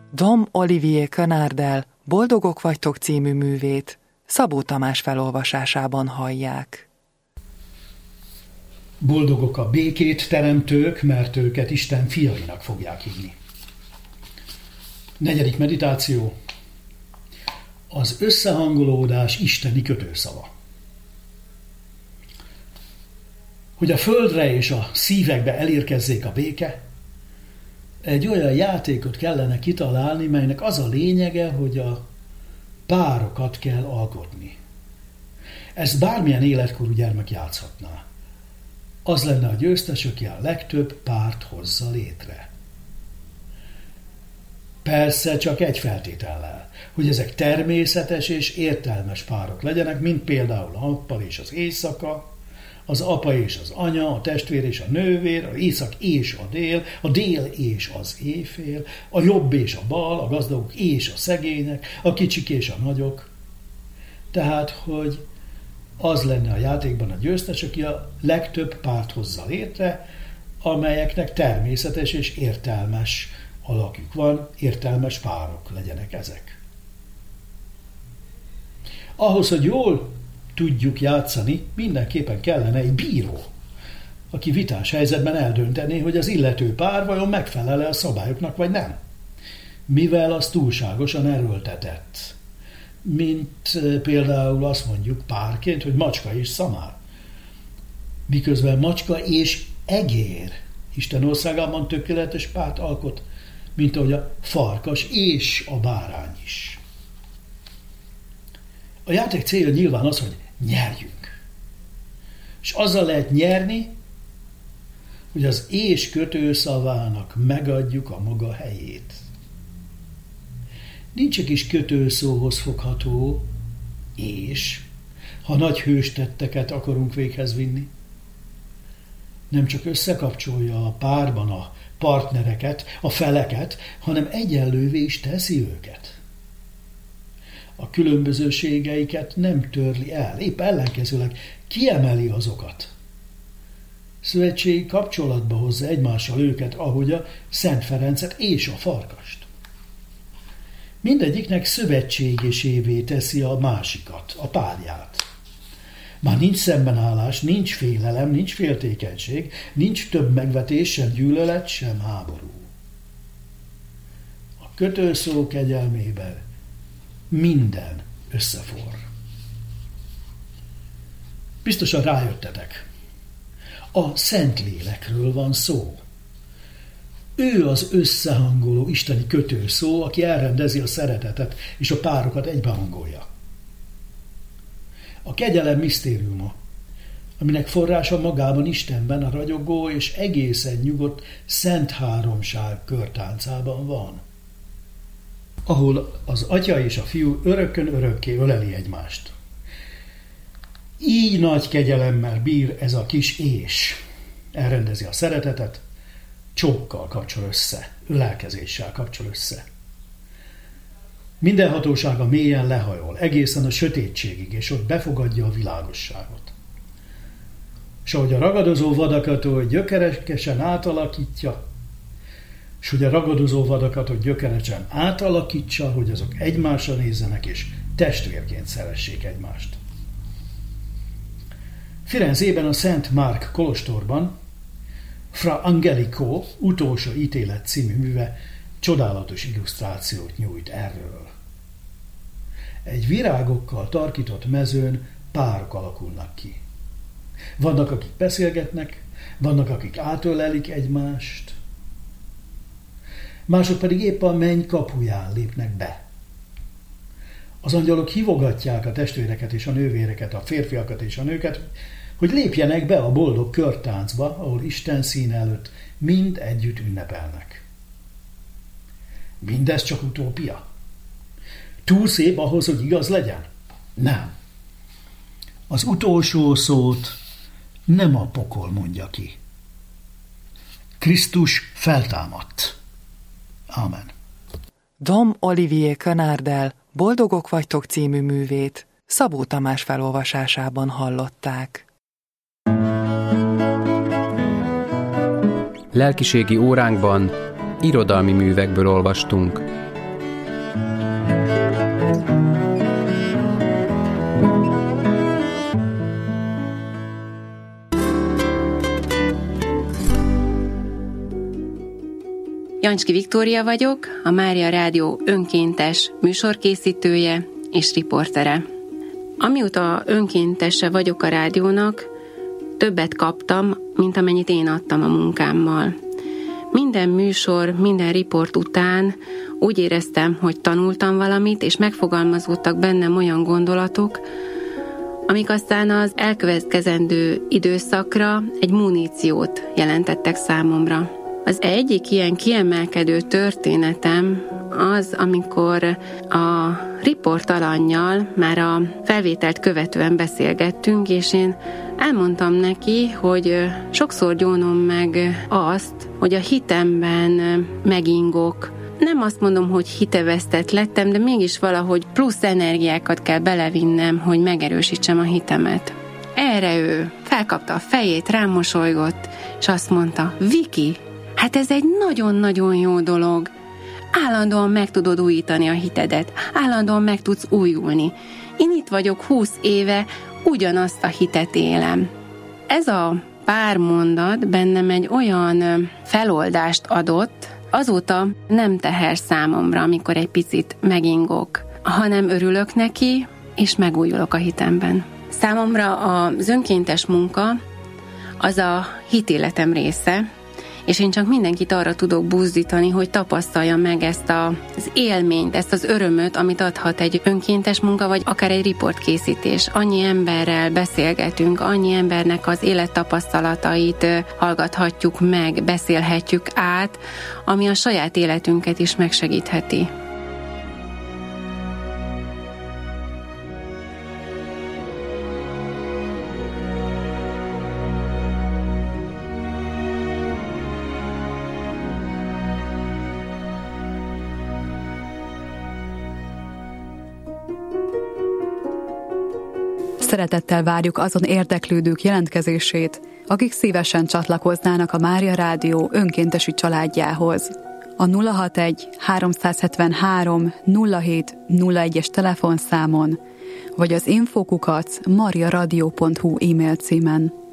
Dom Olivier Canardel Boldogok vagytok című művét Szabó Tamás felolvasásában hallják. Boldogok a békét teremtők, mert őket Isten fiainak fogják hívni. 4. meditáció. Az összehangolódás isteni kötőszava. Hogy a földre és a szívekbe elérkezzék a béke, egy olyan játékot kellene kitalálni, melynek az a lényege, hogy a párokat kell alkotni. Ezt bármilyen életkorú gyermek játszhatná. Az lenne a győztes, aki a legtöbb párt hozza létre. Persze csak egy feltétellel, hogy ezek természetes és értelmes párok legyenek, mint például a nappal és az éjszaka, az apa és az anya, a testvér és a nővér, az éjszak és a dél és az éjfél, a jobb és a bal, a gazdagok és a szegények, a kicsik és a nagyok. Tehát, hogy az lenne a játékban a győztes, aki a legtöbb párt hozza létre, amelyeknek természetes és értelmes alakjuk van, értelmes párok legyenek ezek. Ahhoz, hogy jól tudjuk játszani, mindenképpen kellene egy bíró, aki vitás helyzetben eldöntené, hogy az illető pár vajon megfelel-e a szabályoknak, vagy nem. Mivel az túlságosan erőltetett. Mint például azt mondjuk párként, hogy macska és szamár. Miközben macska és egér Isten országában tökéletes párt alkot, mint ahogy a farkas és a bárány is. A játék célja nyilván az, hogy nyerjünk. És azzal lehet nyerni, hogy az és kötőszavának megadjuk a maga helyét. Nincs egy kis kötőszóhoz fogható és, ha nagy hőstetteket akarunk véghez vinni. Nem csak összekapcsolja a párban a partnereket, a feleket, hanem egyenlővé is teszi őket. A különbözőségeiket nem törli el, épp ellenkezőleg kiemeli azokat. Szövetségi kapcsolatba hozza egymással őket, ahogy a Szent Ferencet és a farkast. Mindegyiknek szövetségesévé teszi a másikat, a párját. Már nincs szembenállás, nincs félelem, nincs féltékenység, nincs több megvetés, sem gyűlölet, sem háború. A kötőszó kegyelmében minden összeforr. Biztosan rájöttetek. A Szentlélekről van szó. Ő az összehangoló isteni kötőszó, aki elrendezi a szeretetet és a párokat egybehangolja. A kegyelem misztériuma, aminek forrása magában Istenben, a ragyogó és egészen nyugodt Szent Háromság körtáncában van, ahol az Atya és a Fiú örökkön örökké öleli egymást. Így nagy kegyelemmel bír ez a kis és. Elrendezi a szeretetet, csókkal kapcsol össze, ölelkezéssel kapcsol össze. Minden hatósága mélyen lehajol, egészen a sötétségig, és ott befogadja a világosságot. És ahogy a ragadozó vadakat gyökeresen átalakítja, és hogy a ragadozó vadakat gyökeresen átalakítsa, hogy azok egymásra nézzenek, és testvérként szeressék egymást. Firenzében a Szent Márk kolostorban Fra Angelico utolsó ítélet című műve csodálatos illusztrációt nyújt erről. Egy virágokkal tarkított mezőn párok alakulnak ki. Vannak, akik beszélgetnek, vannak, akik átölelik egymást, mások pedig épp a menny kapuján lépnek be. Az angyalok hívogatják a testvéreket és a nővéreket, a férfiakat és a nőket, hogy lépjenek be a boldog körtáncba, ahol Isten színe előtt mind együtt ünnepelnek. Mindez csak utópia? Túl szép ahhoz, hogy igaz legyen? Nem. Az utolsó szót nem a pokol mondja ki. Krisztus feltámadt. Amen. Dom Olivier Canardel Boldogok vagytok című művét Szabó Tamás felolvasásában hallották. Lelkiségi óránkban irodalmi művekből olvastunk. Jancski Viktória vagyok, a Mária Rádió önkéntes műsorkészítője és riportere. Amióta önkéntese vagyok a rádiónak, többet kaptam, mint amennyit én adtam a munkámmal. Minden műsor, minden riport után úgy éreztem, hogy tanultam valamit, és megfogalmazódtak bennem olyan gondolatok, amik aztán az elkövetkezendő időszakra egy muníciót jelentettek számomra. Az egyik ilyen kiemelkedő történetem az, amikor a riportalannyal már a felvételt követően beszélgettünk, és én elmondtam neki, hogy sokszor gyónom meg azt, hogy a hitemben megingok. Nem azt mondom, hogy hitevesztett lettem, de mégis valahogy plusz energiákat kell belevinnem, hogy megerősítsem a hitemet. Erre ő felkapta a fejét, rám mosolygott, és azt mondta, Viki, hát ez egy nagyon-nagyon jó dolog. Állandóan meg tudod újítani a hitedet, állandóan meg tudsz újulni. Én itt vagyok 20 éve, ugyanazt a hitet élem. Ez a pár mondat bennem egy olyan feloldást adott, azóta nem teher számomra, amikor egy picit megingok, hanem örülök neki, és megújulok a hitemben. Számomra az önkéntes munka az a hitéletem része, és én csak mindenkit arra tudok buzdítani, hogy tapasztalja meg ezt az élményt, ezt az örömöt, amit adhat egy önkéntes munka, vagy akár egy riportkészítés. Annyi emberrel beszélgetünk, annyi embernek az élettapasztalatait hallgathatjuk meg, beszélhetjük át, ami a saját életünket is megsegítheti. Szeretettel várjuk azon érdeklődők jelentkezését, akik szívesen csatlakoznának a Mária Rádió önkéntesi családjához. A 061 373 07 01-es telefonszámon, vagy az info@mariaradio.hu e-mail címen.